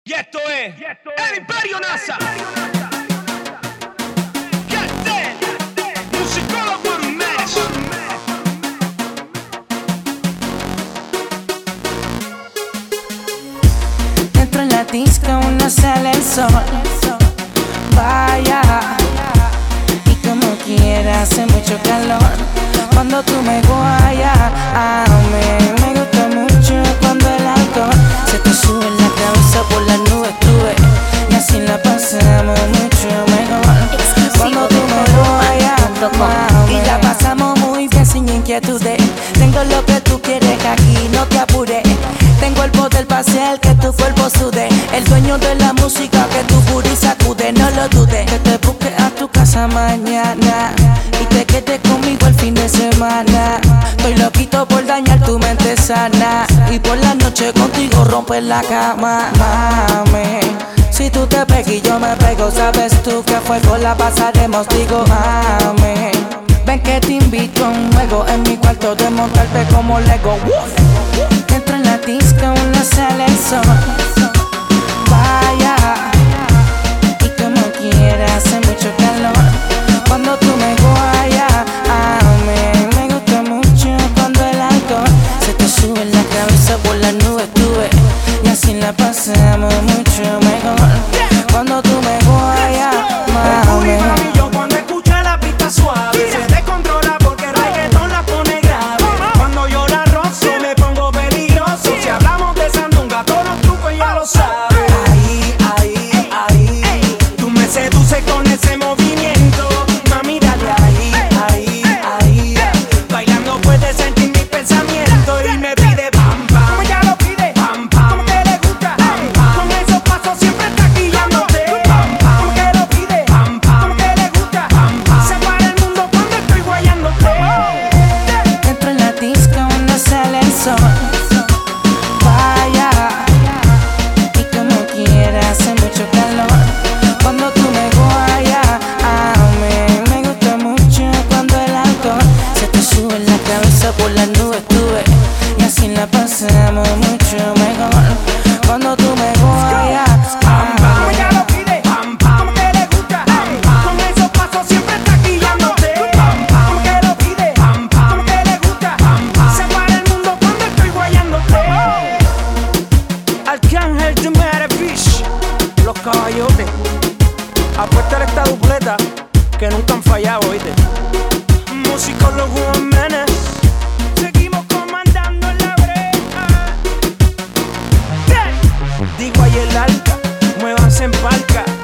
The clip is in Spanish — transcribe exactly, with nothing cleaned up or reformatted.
Y esto es el Imperio NASA. Musicólogo Gourmet. Dentro en la disco no sale el sol. Vaya, y como quiera hace mucho calor. Cuando tú me guayas, a mí me gusta mucho cuando el alcohol se te sube en la cabeza, por las nubes tuve, y así la pasamos mucho mejor. Cuando tú me guayas, mami, y la pasamos muy bien sin inquietudes. Tengo lo que tú quieres, aquí no te apures. Tengo el poder para hacer que tu cuerpo sude. El dueño de la música que tu booty sacude. No lo dudes, que te busque a tu casa mañana y te quedes conmigo el fin de semana. Estoy loquito por dañar tu mente sana y por la noche contigo romper la cama. Mami, si tú te pegas y yo me pego, sabes tú que a fuego la pasaremos. Digo, mami, ven que te invito a un juego en mi cuarto de montarte como Lego. Dentro en la disco no sale el sol. Vaya, y como quiera hace mucho calor. Cuando tú me guayas, a mí me gusta mucho cuando el alcohol se te sube en la cabeza, por las nubes tuve, y así la pasamos mucho mejor. Cuando tú me guayas, mami, cuando escucha la pista suave se descontrola porque el reggaetón la pone grave. Cuando yo la rozo me pongo peligroso. Si hablamos de sandunga, todos los trucos ya lo sabes. Ahí, ahí, ahí, tú me seduces con ese movimiento. Mami, dale ahí, ahí, ahí. Bailando puedes sentir mis pensamientos y me pide pam, pam. Como ella lo pide, pam, pam. Como que le gusta, pam, pam. Con esos pasos siempre está guiándote, pam, pam. Como que lo pide, pam, pam. Como que le gusta, pam, pam. Se para el mundo cuando estoy guayándote. dentro en la disco no sale el sol. Vaya, y como quiera hace mucho calor. Cuando tú me guayas, a mí me gusta mucho cuando el alcohol se te sube en la cabeza, por las nubes tuve, y así la pasamos mucho mejor. Cuando tú me guayas, Pam, pam, como ella lo pide, pam, pam. Como que le gusta, pam, pam. Con esos pasos siempre está guiándote, pam, pam. Como que lo pide, pam, pam. Como que le gusta, pam, pam. Se para el mundo cuando estoy guayándote. Arcángel de Maravish, los caballotes. Apuesta esta dupleta que nunca han fallado, oíste. Musicólogo Gourmet. Seguimos comandando en la brecha. Digo ahí el arca, muévanse en palca.